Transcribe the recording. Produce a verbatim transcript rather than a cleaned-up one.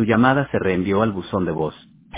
Tu llamada se reenvió al buzón de voz.